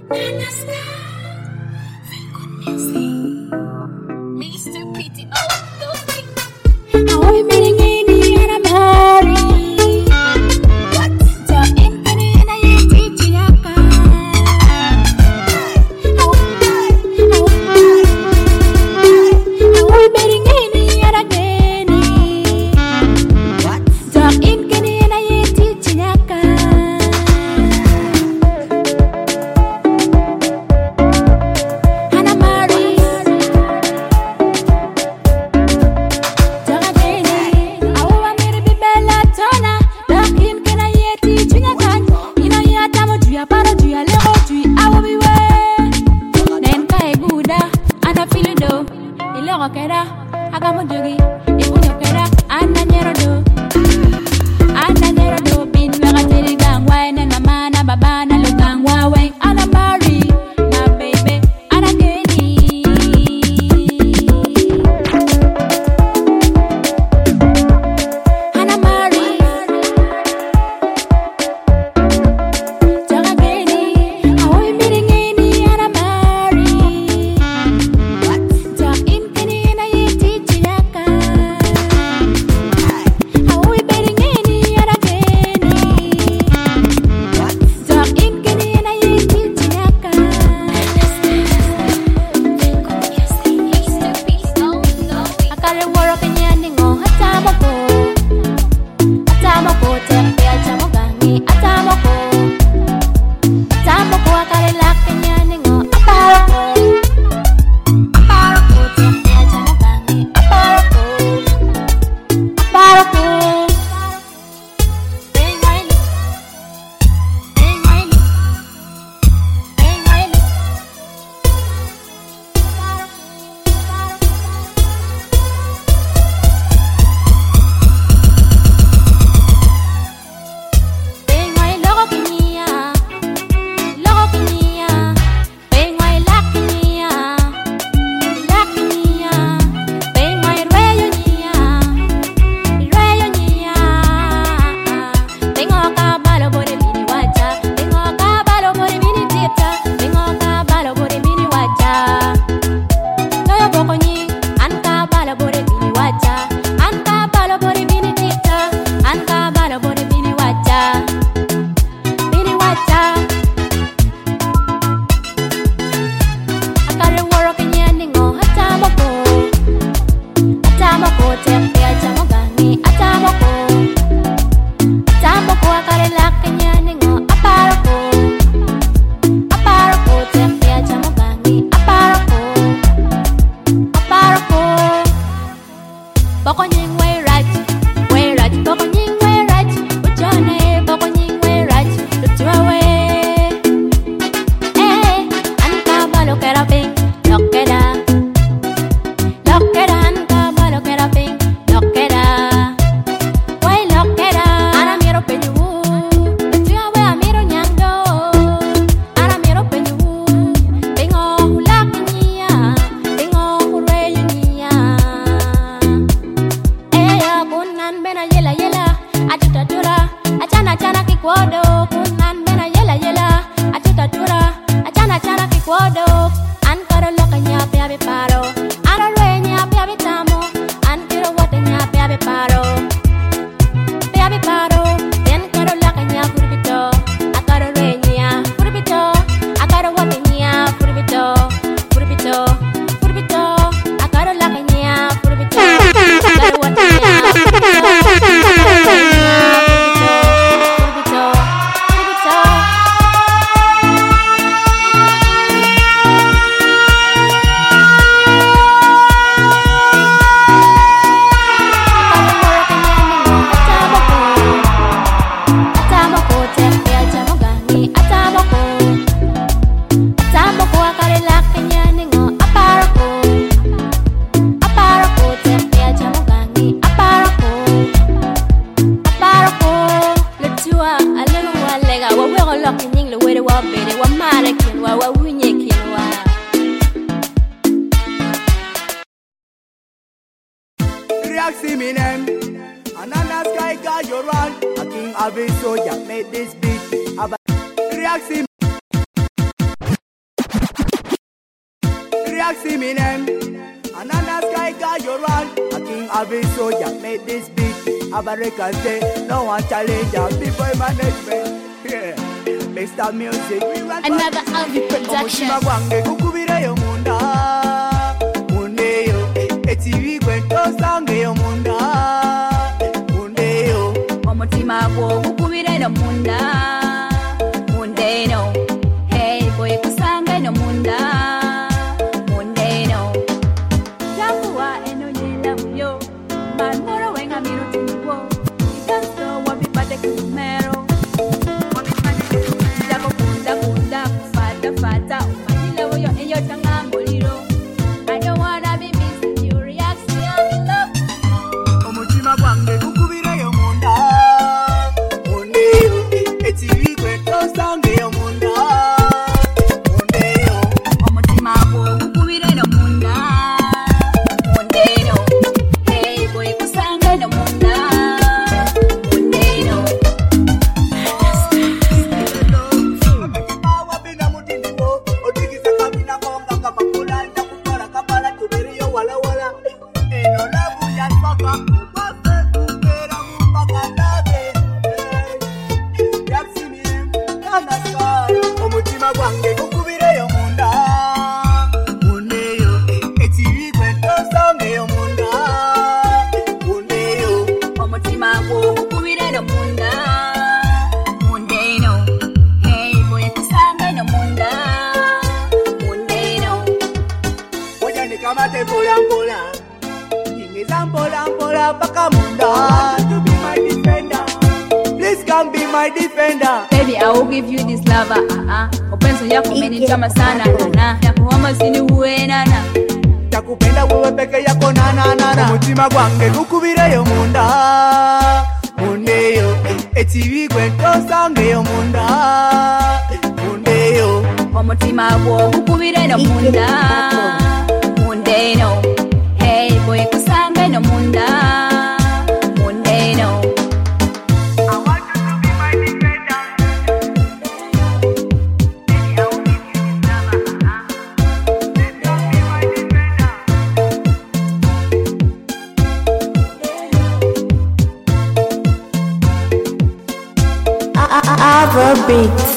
Mr. Pity, oh, those things. Ahoy meringini ana mari. What? So inkani na yiti yaka. Ahoy meringini ana geni. What? So inkani na yiti yaka. Ana mari. Kera, hagamo jogi, ipunyo kera, anda nyero do, bin mega tiri gangwa, enen mama na baba na lo gangwa, weng ana mari, my baby, ana geni. Ana mari, jaga geni, ahoy miringeni, ana mari. What? Ja inkani na yiti yaka. Ahoy beringeni ana geni. What? Ja inkani na yiti yaka. Mr. Pity, oh, no. Akare woro kenyani ngo hatamo ko tempe achamo gangi atamo ko akare la kenyani ngo aparo ko tempe achamo gangi aparo ko bang waili logo kinia bang wai la kinia bang wai reyo nia bang oka balo bore bini wacha bang oka balo bore bini tita bang oka balo bore bini wacha noyo bokonyi anka balo bore bini wacha anka balo bore bini tita anka balo bore bini wacha akare woro kenyani ngo hatamo ko tempe achamo gangi atamo ko akare la kenyani ngo aparo ko tempe achamo gangi aparo ko bokonying way right bokonying way right ujone bokonying way right tutuawe anka balo kera ping lokeda anka balo kera ping lokeda way lokeda ana miro penyu tutuawe amiro nyando ana miro penyu pingo hulakinya pingo hureyinya kunan bena yela atutatura achana kikwodo kunan bena yela atutatura achana kikwodo an karo lokanya pe abe paro ara renya pe abe tamo an kiro watanya pe abe paro den karo lokanya furbito akaro renya furbito akaro watanya furbito akaro lokanya furbito akaro watanya See me name, Ananas guy got your run. A king of his soldier made this beat. React see see me name. Another sky guy, you're right. A king of a soldier made this beat. America say, no one challenge our people management. Yeah. Mr. Music, we run Another Alvi production. Omutima gwange gukubireyo munda. Mundeyo, TV kwento sangeyo munda. Mundeyo. Omutima gwo gukubireyo munda. Mundeno. Hey boy kusange no munda. Mundeno. Jakuwa eno yela muyo. Malmoro wenga miro tuwo. Ikasto wapipate kumero. Fata, umanyile woyo eyo tangambuliro. I don't wanna be missing you, reaction, I'm in love. Omutima gwange gukubireyo munda. Mundeyo, TV kwento sangeyo munda. Mundeyo. Omutima gwo gukubireyo munda. Mundeno. Hey boy kusange no munda. Mundeno. Omutima gwange gukubireyo munda. Mundeyo, TV kwento sangeyo munda. Mundeyo. Omutima gwo gukubireyo munda. Mundeno. Hey boy kusange no munda. Mundeno. Oya nikamate mpola mpola. Ingiza mpola mpola paka munda. To be my defender. Please come be my defender. Baby, I will give you this lover. Upenzo yako umenitama sana nana. Nakuomba usiniue nana. Takupenda wewe peke yako na na na na. Omutima gwange gukubireyo munda. Mundeyo, TV kwento sangeyo munda. Mundeyo. Omutima gwo gukubireyo munda. Mundeno. Hey boy kusange no munda. Mundeno. I want you to be my defender. Baby, I will give you this lover. Please come be my defender. Afrobeats.